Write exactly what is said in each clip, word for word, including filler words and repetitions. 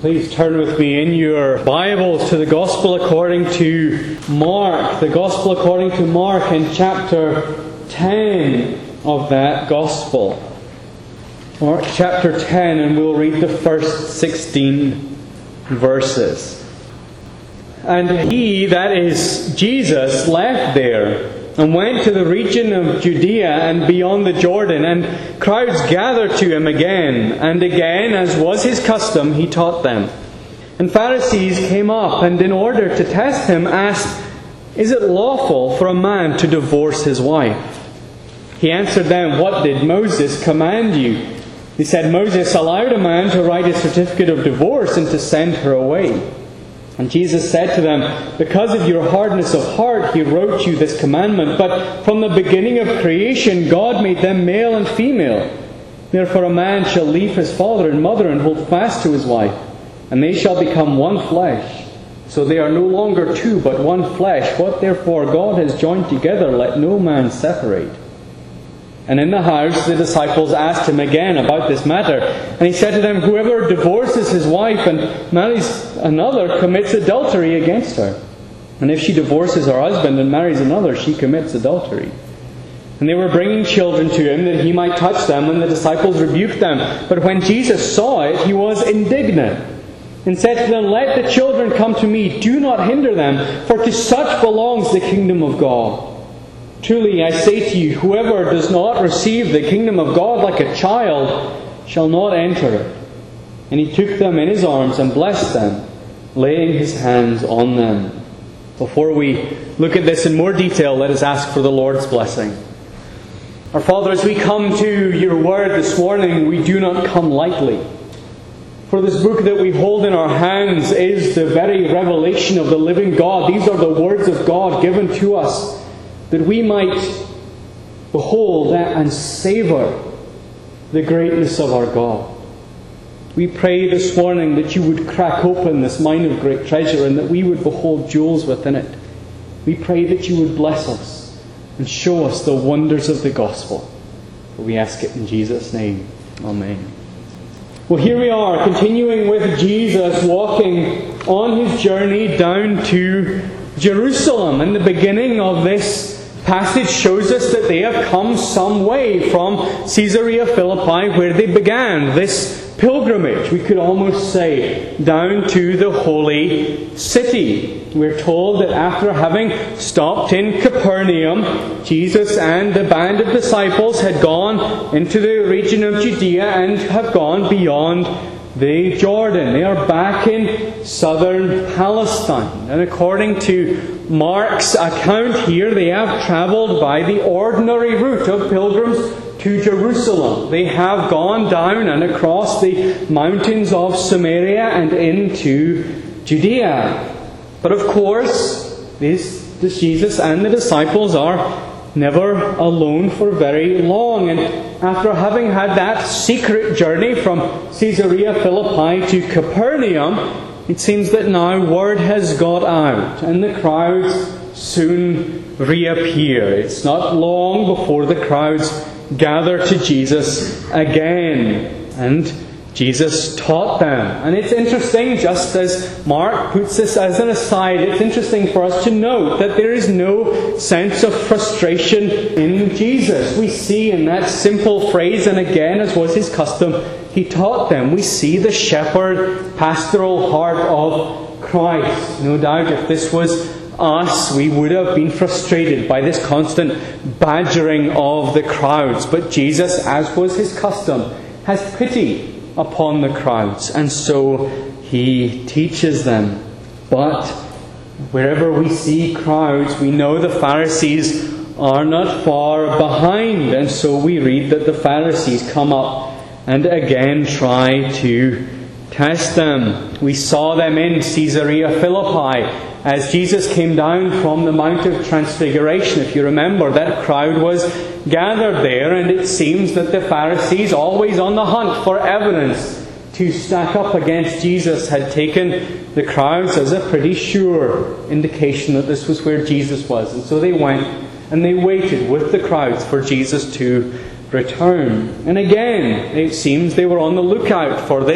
Please turn with me in your Bibles to the Gospel according to Mark. The Gospel according to Mark in chapter ten of that Gospel. Mark chapter ten, and we'll read the first sixteen verses. And he, that is Jesus, left there and went to the region of Judea and beyond the Jordan, and crowds gathered to him again. And again, as was his custom, he taught them. And Pharisees came up, and in order to test him, asked, "Is it lawful for a man to divorce his wife?" He answered them, "What did Moses command you?" He said, "Moses allowed a man to write a certificate of divorce and to send her away." And Jesus said to them, "Because of your hardness of heart, he wrote you this commandment. But from the beginning of creation, God made them male and female. Therefore a man shall leave his father and mother and hold fast to his wife, and they shall become one flesh. So they are no longer two, but one flesh. What therefore God has joined together, let no man separate." And in the house the disciples asked him again about this matter. And he said to them, "Whoever divorces his wife and marries another commits adultery against her. And if she divorces her husband and marries another, she commits adultery." And they were bringing children to him that he might touch them, and the disciples rebuked them. But when Jesus saw it, he was indignant, and said to them, "Let the children come to me, do not hinder them, for to such belongs the kingdom of God. Truly I say to you, whoever does not receive the kingdom of God like a child shall not enter it." And he took them in his arms and blessed them, laying his hands on them. Before we look at this in more detail, let us ask for the Lord's blessing. Our Father, as we come to your word this morning, we do not come lightly. For this book that we hold in our hands is the very revelation of the living God. These are the words of God given to us, that we might behold and savour the greatness of our God. We pray this morning that you would crack open this mine of great treasure and that we would behold jewels within it. We pray that you would bless us and show us the wonders of the gospel. For we ask it in Jesus' name. Amen. Well, here we are, continuing with Jesus walking on his journey down to Jerusalem. And the beginning of this passage shows us that they have come some way from Caesarea Philippi, where they began this pilgrimage, we could almost say, down to the holy city. We're told that after having stopped in Capernaum, Jesus and the band of disciples had gone into the region of Judea and have gone beyond the Jordan. They are back in southern Palestine. And according to Mark's account here, they have travelled by the ordinary route of pilgrims to Jerusalem. They have gone down and across the mountains of Samaria and into Judea. But of course, this, this Jesus and the disciples are never alone for very long. And after having had that secret journey from Caesarea Philippi to Capernaum, it seems that now word has got out and the crowds soon reappear. It's not long before the crowds gather to Jesus again. And Jesus taught them. And it's interesting, just as Mark puts this as an aside, it's interesting for us to note that there is no sense of frustration in Jesus. We see in that simple phrase, and again, as was his custom, he taught them. We see the shepherd, pastoral heart of Christ. No doubt if this was us, we would have been frustrated by this constant badgering of the crowds. But Jesus, as was his custom, has pity upon the crowds, and so he teaches them. But wherever we see crowds, we know the Pharisees are not far behind, and so we read that the Pharisees come up and again try to test them. We saw them in Caesarea Philippi as Jesus came down from the Mount of Transfiguration. If you remember, that crowd was gathered there, and it seems that the Pharisees, always on the hunt for evidence to stack up against Jesus, had taken the crowds as a pretty sure indication that this was where Jesus was. And so they went and they waited with the crowds for Jesus to return. And again, it seems they were on the lookout for this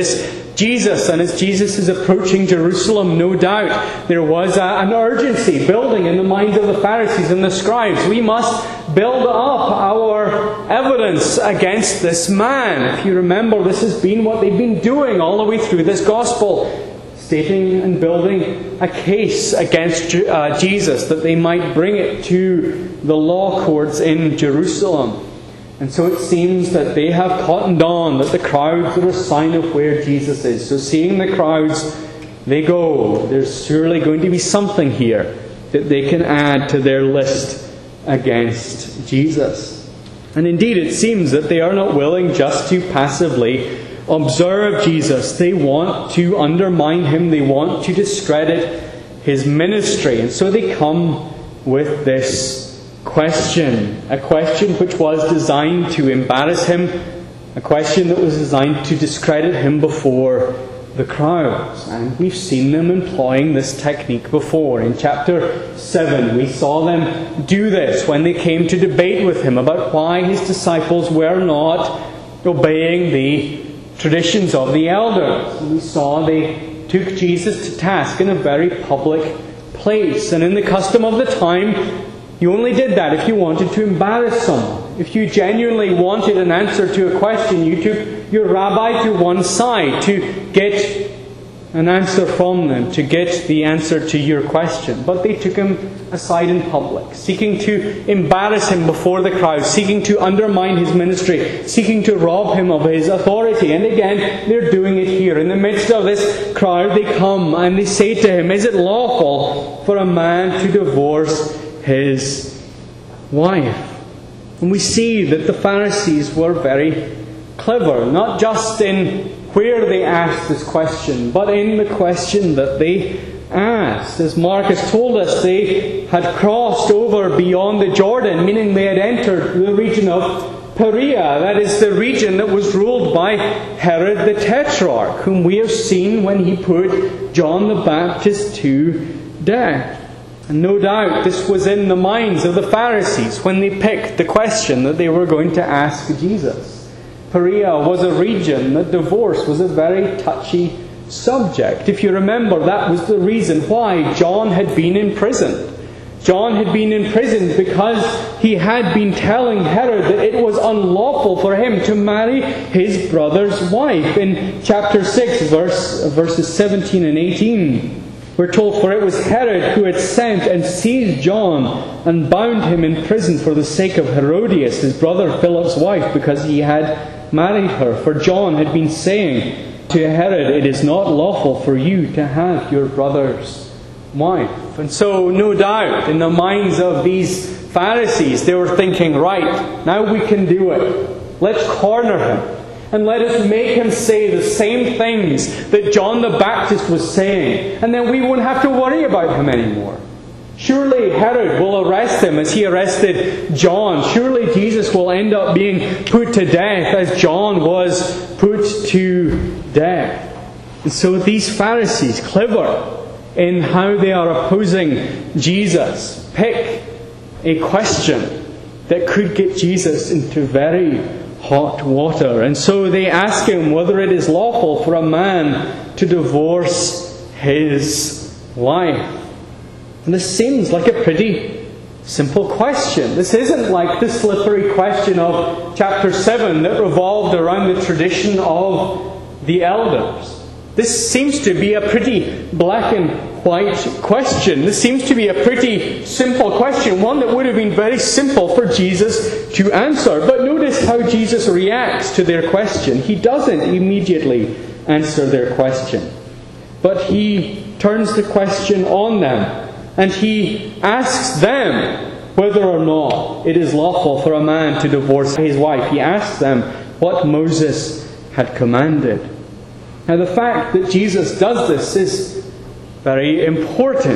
Jesus. And as Jesus is approaching Jerusalem, no doubt there was a, an urgency building in the minds of the Pharisees and the scribes. We must build up our evidence against this man. If you remember, this has been what they've been doing all the way through this gospel. Stating and building a case against uh, Jesus, that they might bring it to the law courts in Jerusalem. And so it seems that they have cottoned on that the crowds are a sign of where Jesus is. So seeing the crowds, they go, there's surely going to be something here that they can add to their list against Jesus. And indeed it seems that they are not willing just to passively observe Jesus. They want to undermine him. They want to discredit his ministry. And so they come with this question. A question which was designed to embarrass him. A question that was designed to discredit him before the crowds. And we've seen them employing this technique before. In chapter seven, we saw them do this when they came to debate with him about why his disciples were not obeying the traditions of the elders. We saw they took Jesus to task in a very public place. And in the custom of the time, you only did that if you wanted to embarrass someone. If you genuinely wanted an answer to a question, you took your rabbi to one side to get an answer from them, to get the answer to your question. But they took him aside in public, seeking to embarrass him before the crowd, seeking to undermine his ministry, seeking to rob him of his authority. And again, they're doing it here. In the midst of this crowd, they come and they say to him, "Is it lawful for a man to divorce his wife?" And we see that the Pharisees were very clever, not just in where they asked this question, but in the question that they asked. As Mark has told us, they had crossed over beyond the Jordan, meaning they had entered the region of Perea. That is the region that was ruled by Herod the Tetrarch, whom we have seen when he put John the Baptist to death. And no doubt this was in the minds of the Pharisees when they picked the question that they were going to ask Jesus. Perea was a region that divorce was a very touchy subject. If you remember, that was the reason why John had been imprisoned. John had been imprisoned because he had been telling Herod that it was unlawful for him to marry his brother's wife. In chapter six, verse, verses seventeen and eighteen, we're told, "For it was Herod who had sent and seized John and bound him in prison for the sake of Herodias, his brother Philip's wife, because he had married her. For John had been saying to Herod, 'It is not lawful for you to have your brother's wife.'" And so, no doubt, in the minds of these Pharisees, they were thinking, right, now we can do it. Let's corner him. And let us make him say the same things that John the Baptist was saying. And then we won't have to worry about him anymore. Surely Herod will arrest him as he arrested John. Surely Jesus will end up being put to death as John was put to death. And so these Pharisees, clever in how they are opposing Jesus, pick a question that could get Jesus into very hot water. And so they ask him whether it is lawful for a man to divorce his wife. And this seems like a pretty simple question. This isn't like the slippery question of chapter seven that revolved around the tradition of the elders. This seems to be a pretty black and white question. This seems to be a pretty simple question, one that would have been very simple for Jesus to answer. But notice how Jesus reacts to their question. He doesn't immediately answer their question, but he turns the question on them, and he asks them whether or not it is lawful for a man to divorce his wife. He asks them what Moses had commanded. Now, the fact that Jesus does this is very important.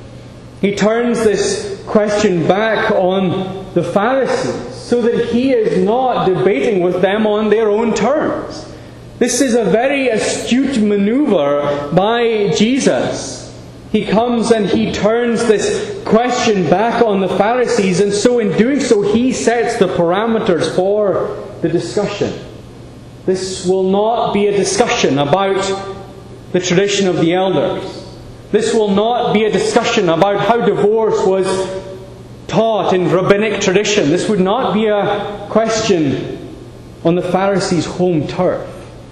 He turns this question back on the Pharisees so that he is not debating with them on their own terms. This is a very astute maneuver by Jesus. He comes and he turns this question back on the Pharisees, and so in doing so he sets the parameters for the discussion. This will not be a discussion about the tradition of the elders. This will not be a discussion about how divorce was taught in rabbinic tradition. This would not be a question on the Pharisees' home turf.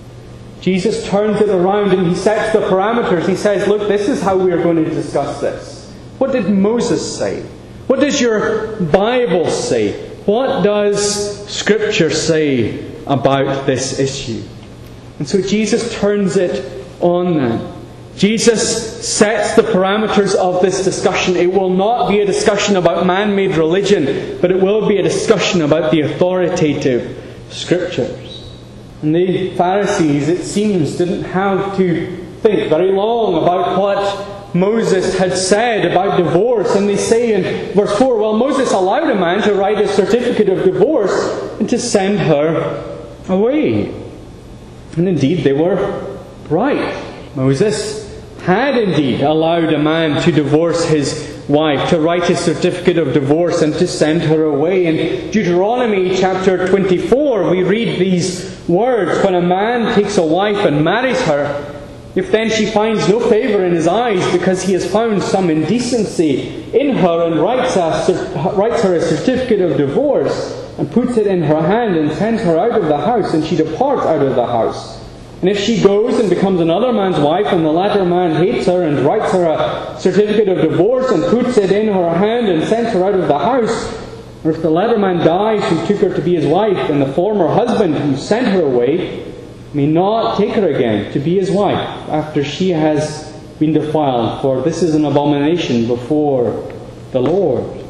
Jesus turns it around and he sets the parameters. He says, look, this is how we are going to discuss this. What did Moses say? What does your Bible say? What does Scripture say about this issue? And so Jesus turns it on then. Jesus sets the parameters of this discussion. It will not be a discussion about man-made religion, but it will be a discussion about the authoritative Scriptures. And the Pharisees, it seems, didn't have to think very long about what Moses had said about divorce. And they say in verse four, well, Moses allowed a man to write a certificate of divorce and to send her away. And indeed, they were right. Moses had indeed allowed a man to divorce his wife, to write a certificate of divorce and to send her away. In Deuteronomy chapter twenty-four, we read these words, when a man takes a wife and marries her, if then she finds no favour in his eyes because he has found some indecency in her and writes, a, writes her a certificate of divorce and puts it in her hand and sends her out of the house, and she departs out of the house. And if she goes and becomes another man's wife, and the latter man hates her and writes her a certificate of divorce and puts it in her hand and sends her out of the house, or if the latter man dies who took her to be his wife, and the former husband who sent her away may not take her again to be his wife after she has been defiled, for this is an abomination before the Lord.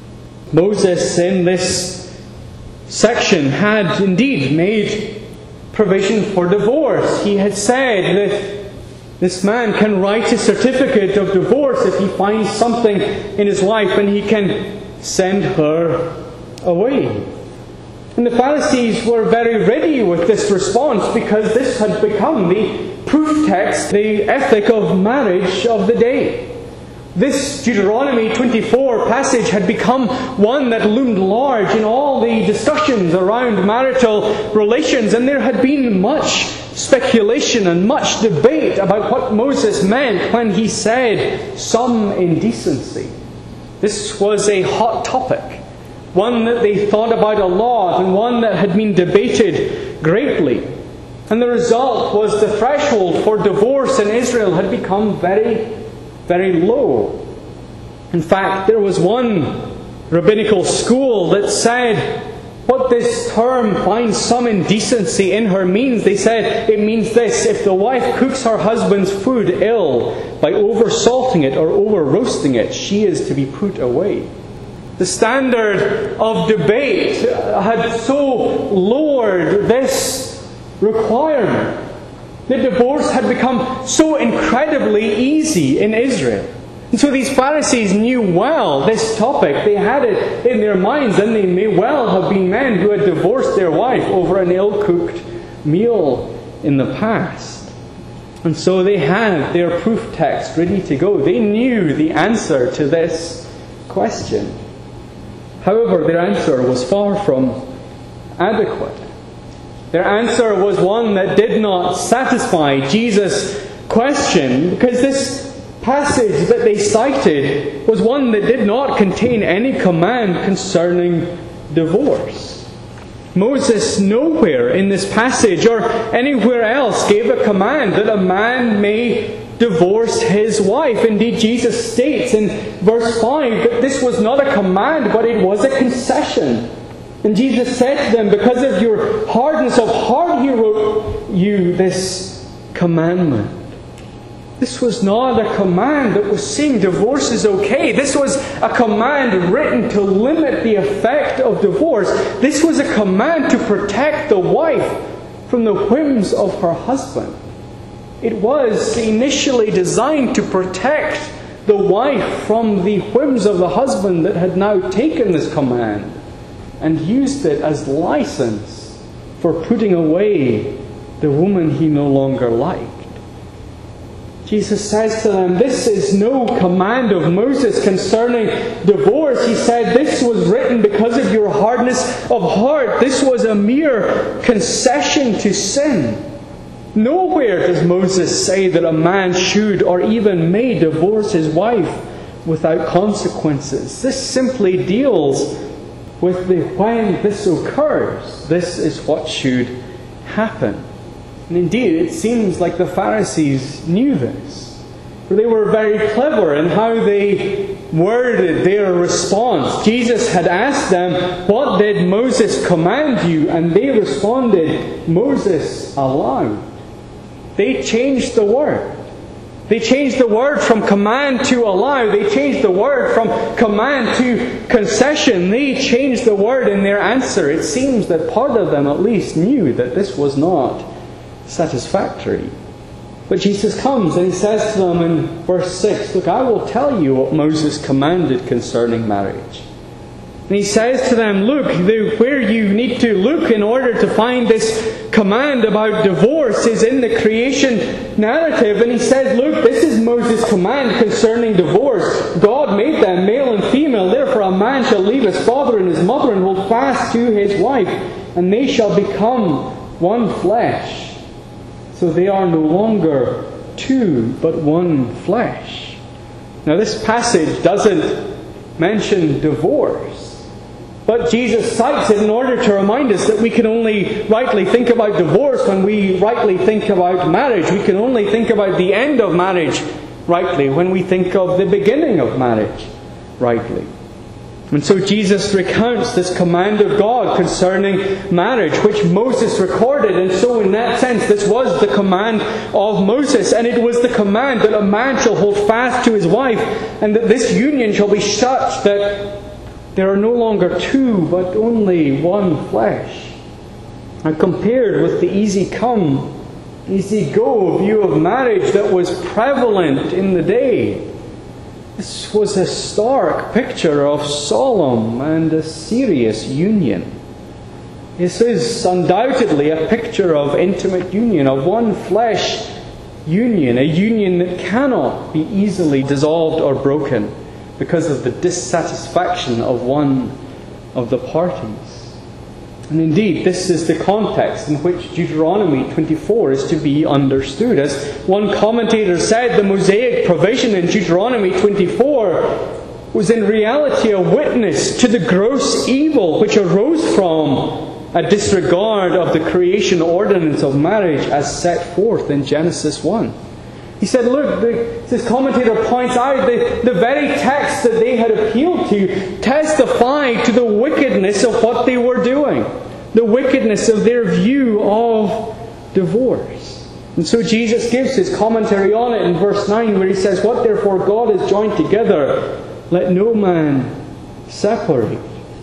Moses in this section had indeed made provision for divorce. He had said that this man can write a certificate of divorce if he finds something in his wife, and he can send her away. And the Pharisees were very ready with this response because this had become the proof text, the ethic of marriage of the day. This Deuteronomy twenty-four passage had become one that loomed large in all the discussions around marital relations, and there had been much speculation and much debate about what Moses meant when he said some indecency. This was a hot topic, one that they thought about a lot and one that had been debated greatly. And the result was the threshold for divorce in Israel had become very, very low. In fact, there was one rabbinical school that said what this term finds some indecency in her means. They said it means this: if the wife cooks her husband's food ill by over-salting it or over-roasting it, she is to be put away. The standard of debate had so lowered this requirement that divorce had become so incredibly easy in Israel. And so these Pharisees knew well this topic. They had it in their minds, and they may well have been men who had divorced their wife over an ill-cooked meal in the past. And so they had their proof text ready to go. They knew the answer to this question. However, their answer was far from adequate. Their answer was one that did not satisfy Jesus' question, because this passage that they cited was one that did not contain any command concerning divorce. Moses nowhere in this passage or anywhere else gave a command that a man may divorce his wife. Indeed, Jesus states in verse five that this was not a command, but it was a concession. And Jesus said to them, because of your hardness of heart, He wrote you this commandment. This was not a command that was saying divorce is okay. This was a command written to limit the effect of divorce. This was a command to protect the wife from the whims of her husband. It was initially designed to protect the wife from the whims of the husband that had now taken this command and used it as license for putting away the woman he no longer liked. Jesus says to them, this is no command of Moses concerning divorce. He said, this was written because of your hardness of heart. This was a mere concession to sin. Nowhere does Moses say that a man should or even may divorce his wife without consequences. This simply deals with the when this occurs. This is what should happen. And indeed, it seems like the Pharisees knew this. For they were very clever in how they worded their response. Jesus had asked them, what did Moses command you? And they responded, Moses allowed. They changed the word. They changed the word from command to allow. They changed the word from command to concession. They changed the word in their answer. It seems that part of them at least knew that this was not satisfactory. But Jesus comes and He says to them in verse six, look, I will tell you what Moses commanded concerning marriage. And He says to them, look, the, where you need to look in order to find this command about divorce is in the creation narrative. And He says, look, this is Moses' command concerning divorce. God made them male and female. Therefore a man shall leave his father and his mother and hold fast to his wife, and they shall become one flesh. So they are no longer two, but one flesh. Now this passage doesn't mention divorce. But Jesus cites it in order to remind us that we can only rightly think about divorce when we rightly think about marriage. We can only think about the end of marriage rightly when we think of the beginning of marriage rightly. And so Jesus recounts this command of God concerning marriage, which Moses recorded. And so in that sense, this was the command of Moses. And it was the command that a man shall hold fast to his wife, and that this union shall be such that there are no longer two, but only one flesh. And compared with the easy come, easy go view of marriage that was prevalent in the day, this was a stark picture of solemn and a serious union. This is undoubtedly a picture of intimate union, of one flesh union, a union that cannot be easily dissolved or broken because of the dissatisfaction of one of the parties. And indeed, this is the context in which Deuteronomy twenty-four is to be understood. As one commentator said, the Mosaic provision in Deuteronomy twenty-four was in reality a witness to the gross evil which arose from a disregard of the creation ordinance of marriage as set forth in Genesis one. He said, look, the, this commentator points out that the very text that they had appealed to testified to the wickedness of what they were doing, the wickedness of their view of divorce. And so Jesus gives his commentary on it in verse nine, where he says, what therefore God has joined together, let no man separate.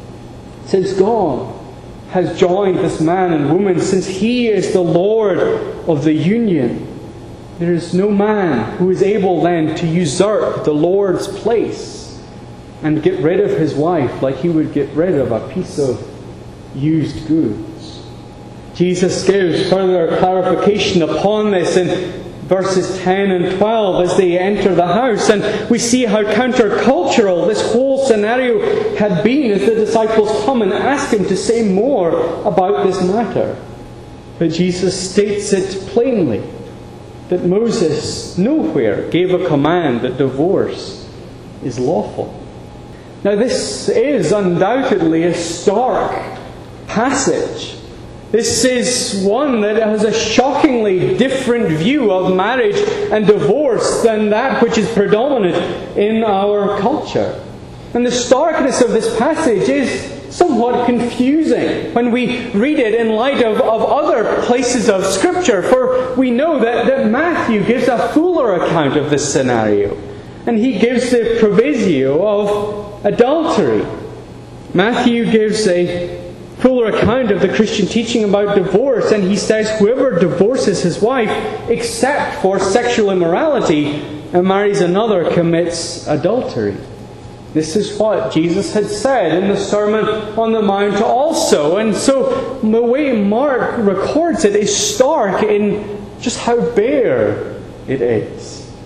Since God has joined this man and woman, since He is the Lord of the union, there is no man who is able then to usurp the Lord's place and get rid of his wife like he would get rid of a piece of used goods. Jesus gives further clarification upon this in verses ten and twelve as they enter the house. And we see how countercultural this whole scenario had been as the disciples come and ask Him to say more about this matter. But Jesus states it plainly, that Moses nowhere gave a command that divorce is lawful. Now this is undoubtedly a stark passage. This is one that has a shockingly different view of marriage and divorce than that which is predominant in our culture. And the starkness of this passage is somewhat confusing when we read it in light of, of other places of Scripture. For we know that, that Matthew gives a fuller account of this scenario. And he gives the proviso of adultery. Matthew gives a fuller account of the Christian teaching about divorce. And he says, whoever divorces his wife except for sexual immorality and marries another commits adultery. This is what Jesus had said in the Sermon on the Mount also. And so the way Mark records it is stark in just how bare it is.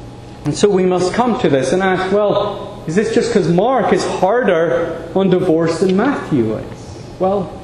And so we must come to this and ask, well, is this just because Mark is harder on divorce than Matthew is? Well,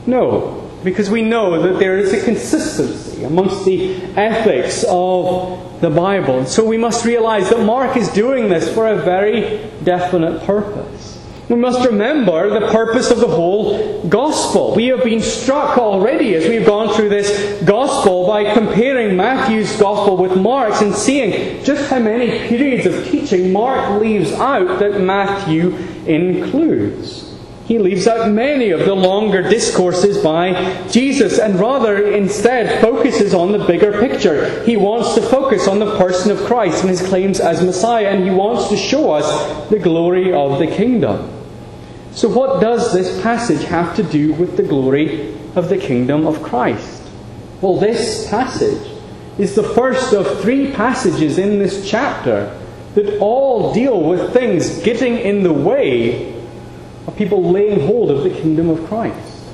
no, because we know that there is a consistency amongst the ethics of the Bible. And so we must realize that Mark is doing this for a very definite purpose. We must remember the purpose of the whole Gospel. We have been struck already as we've gone through this Gospel by comparing Matthew's Gospel with Mark's and seeing just how many periods of teaching Mark leaves out that Matthew includes. He leaves out many of the longer discourses by Jesus and rather instead focuses on the bigger picture. He wants to focus on the person of Christ and His claims as Messiah, and He wants to show us the glory of the kingdom. So what does this passage have to do with the glory of the kingdom of Christ? Well, this passage is the first of three passages in this chapter that all deal with things getting in the way of people laying hold of the kingdom of Christ.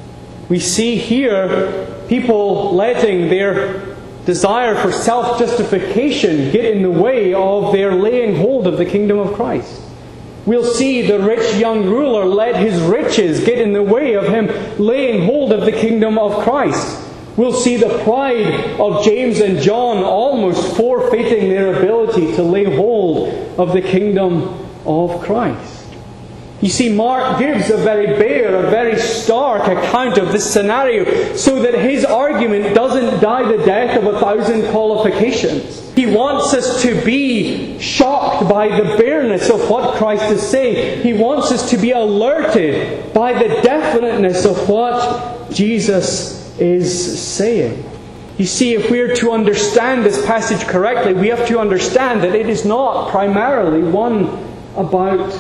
We see here people letting their desire for self-justification get in the way of their laying hold of the kingdom of Christ. We'll see the rich young ruler let his riches get in the way of him laying hold of the kingdom of Christ. We'll see the pride of James and John almost forfeiting their ability to lay hold of the kingdom of Christ. You see, Mark gives a very bare, a very stark account of this scenario so that his argument doesn't die the death of a thousand qualifications. He wants us to be shocked by the bareness of what Christ is saying. He wants us to be alerted by the definiteness of what Jesus is saying. You see, if we are to understand this passage correctly, we have to understand that it is not primarily one about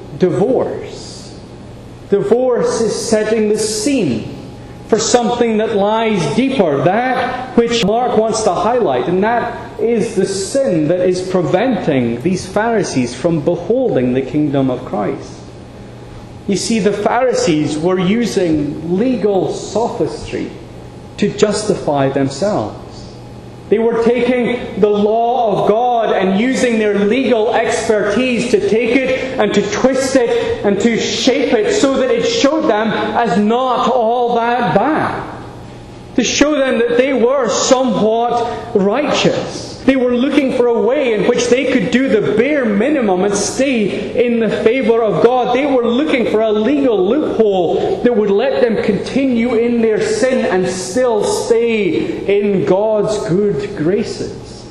divorce. Divorce is setting the scene for something that lies deeper, that which Mark wants to highlight, and that is the sin that is preventing these Pharisees from beholding the kingdom of Christ. You see, the Pharisees were using legal sophistry to justify themselves. They were taking the law of God and using their legal expertise to take it and to twist it and to shape it so that it showed them as not all that bad. To show them that they were somewhat righteous. They were looking for a way in which they could do the bare minimum and stay in the favor of God. They were looking for a legal loophole that would let them continue in their sin and still stay in God's good graces.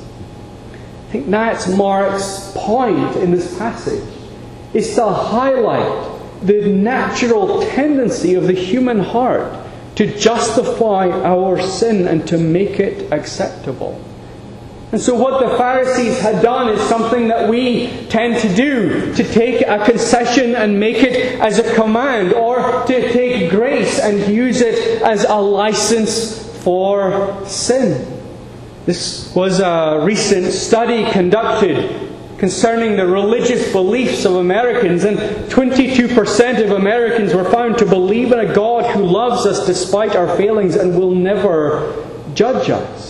I think that's Mark's point in this passage, is to highlight the natural tendency of the human heart to justify our sin and to make it acceptable. And so what the Pharisees had done is something that we tend to do, to take a concession and make it as a command, or to take grace and use it as a license for sin. This was a recent study conducted concerning the religious beliefs of Americans, and twenty-two percent of Americans were found to believe in a God who loves us despite our failings and will never judge us.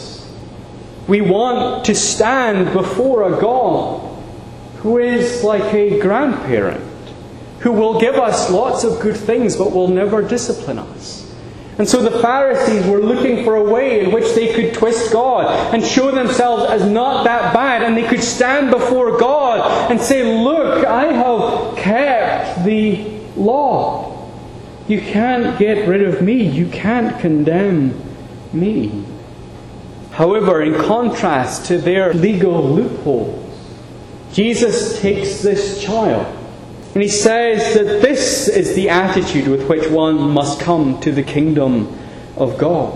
We want to stand before a God who is like a grandparent, who will give us lots of good things but will never discipline us. And so the Pharisees were looking for a way in which they could twist God and show themselves as not that bad, and they could stand before God and say, "Look, I have kept the law. You can't get rid of me. You can't condemn me." However, in contrast to their legal loopholes, Jesus takes this child and He says that this is the attitude with which one must come to the kingdom of God.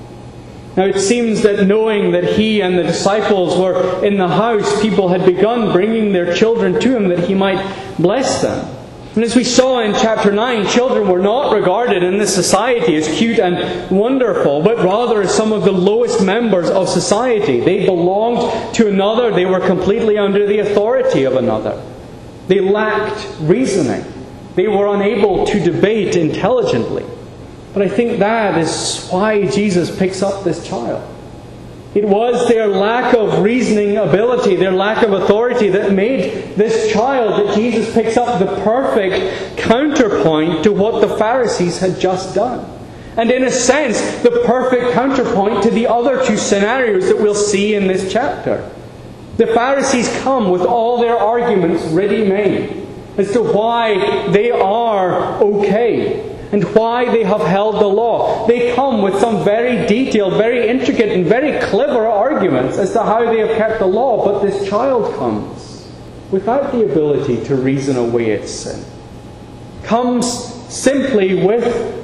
Now it seems that knowing that He and the disciples were in the house, people had begun bringing their children to Him that He might bless them. And as we saw in chapter nine, children were not regarded in this society as cute and wonderful, but rather as some of the lowest members of society. They belonged to another. They were completely under the authority of another. They lacked reasoning. They were unable to debate intelligently. But I think that is why Jesus picks up this child. It was their lack of reasoning ability, their lack of authority that made this child that Jesus picks up the perfect counterpoint to what the Pharisees had just done. And in a sense, the perfect counterpoint to the other two scenarios that we'll see in this chapter. The Pharisees come with all their arguments ready-made as to why they are okay and why they have held the law. They come with some very detailed, very intricate and very clever arguments as to how they have kept the law. But this child comes without the ability to reason away its sin. Comes simply with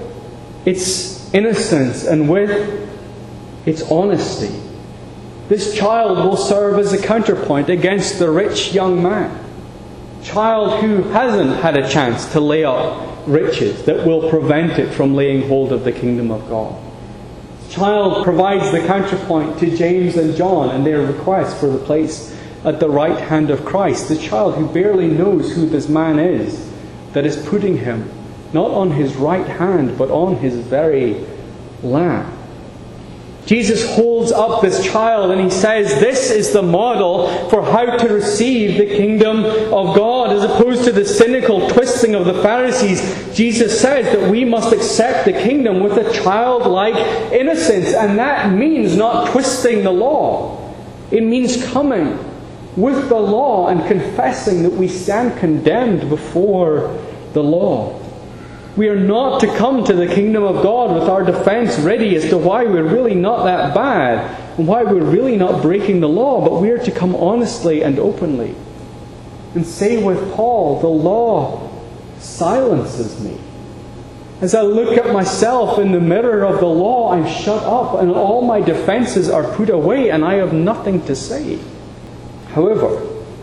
its innocence and with its honesty. This child will serve as a counterpoint against the rich young man. Child who hasn't had a chance to lay up riches that will prevent it from laying hold of the kingdom of God. Child provides the counterpoint to James and John and their request for the place at the right hand of Christ. The child who barely knows who this man is that is putting him not on his right hand but on his very lap. Jesus holds up this child and he says this is the model for how to receive the kingdom of God. As opposed to the cynical twisting of the Pharisees, Jesus says that we must accept the kingdom with a childlike innocence. And that means not twisting the law. It means coming with the law and confessing that we stand condemned before the law. We are not to come to the kingdom of God with our defense ready as to why we're really not that bad and why we're really not breaking the law, but we are to come honestly and openly and say with Paul, the law silences me. As I look at myself in the mirror of the law, I'm shut up and all my defenses are put away and I have nothing to say. However,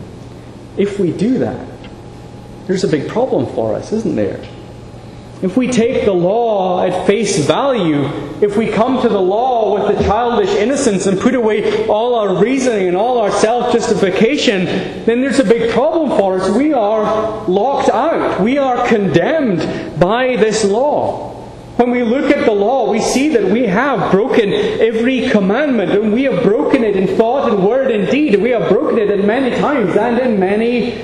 if we do that, there's a big problem for us, isn't there? If we take the law at face value, if we come to the law with a childish innocence and put away all our reasoning and all our self-justification, then there's a big problem for us. We are locked out. We are condemned by this law. When we look at the law, we see that we have broken every commandment, and we have broken it in thought and word and deed. We have broken it in many times and in many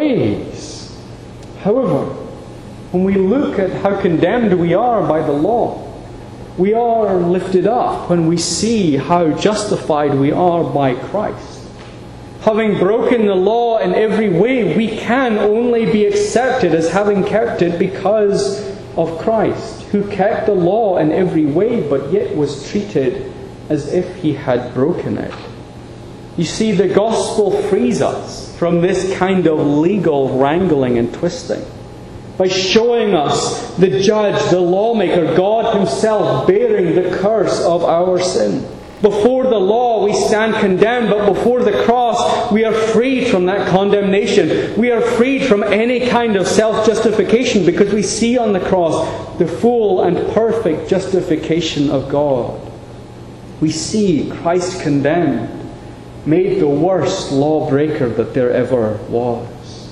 ways. However, when we look at how condemned we are by the law, we are lifted up when we see how justified we are by Christ. Having broken the law in every way, we can only be accepted as having kept it because of Christ, who kept the law in every way, but yet was treated as if he had broken it. You see, the gospel frees us from this kind of legal wrangling and twisting by showing us the judge, the lawmaker, God himself bearing the curse of our sin. Before the law we stand condemned, but before the cross we are freed from that condemnation. We are freed from any kind of self-justification because we see on the cross the full and perfect justification of God. We see Christ condemned, made the worst lawbreaker that there ever was.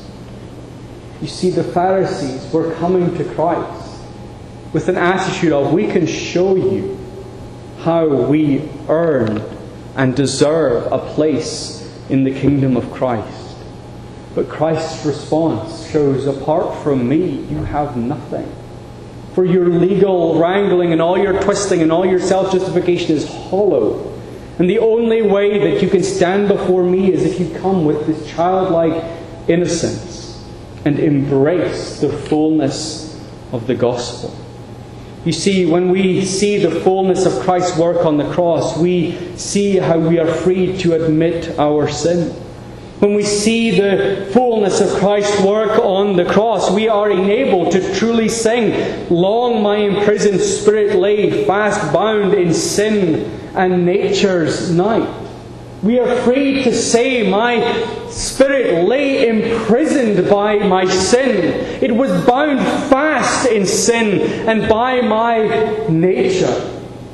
You see, the Pharisees were coming to Christ with an attitude of, we can show you how we earn and deserve a place in the kingdom of Christ. But Christ's response shows, apart from me, you have nothing. For your legal wrangling and all your twisting and all your self-justification is hollow. And the only way that you can stand before me is if you come with this childlike innocence and embrace the fullness of the gospel. You see, when we see the fullness of Christ's work on the cross, we see how we are free to admit our sin. When we see the fullness of Christ's work on the cross, we are enabled to truly sing, long my imprisoned spirit lay, fast bound in sin and nature's night. We are free to say, my spirit lay imprisoned by my sin. It was bound fast in sin and by my nature.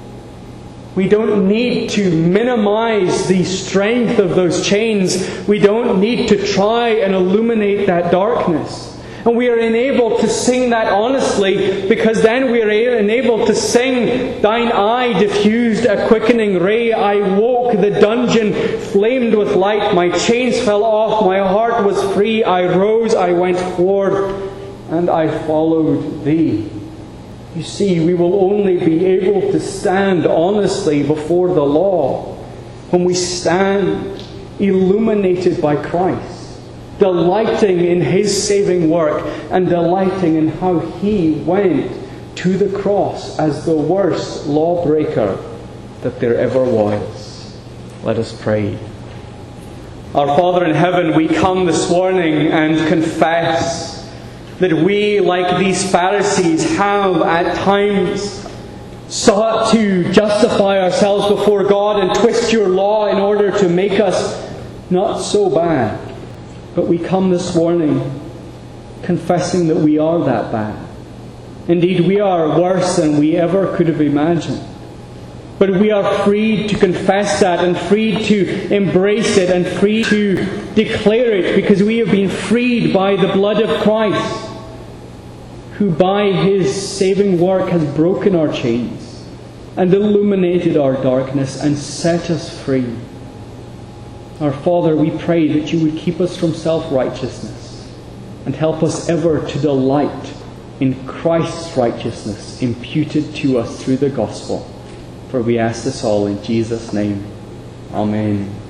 We don't need to minimize the strength of those chains. We don't need to try and illuminate that darkness. And we are enabled to sing that honestly, because then we are enabled to sing, Thine eye diffused a quickening ray. I woke, the dungeon flamed with light. My chains fell off, my heart was free. I rose, I went forth, and I followed Thee. You see, we will only be able to stand honestly before the law when we stand illuminated by Christ, delighting in His saving work and delighting in how He went to the cross as the worst lawbreaker that there ever was. Let us pray. Our Father in heaven, we come this morning and confess that we, like these Pharisees, have at times sought to justify ourselves before God and twist Your law in order to make us not so bad. But we come this morning confessing that we are that bad. Indeed, we are worse than we ever could have imagined. But we are free to confess that, and free to embrace it, and free to declare it, because we have been freed by the blood of Christ, who by His saving work has broken our chains and illuminated our darkness and set us free. Our Father, we pray that You would keep us from self-righteousness and help us ever to delight in Christ's righteousness imputed to us through the gospel. For we ask this all in Jesus' name. Amen.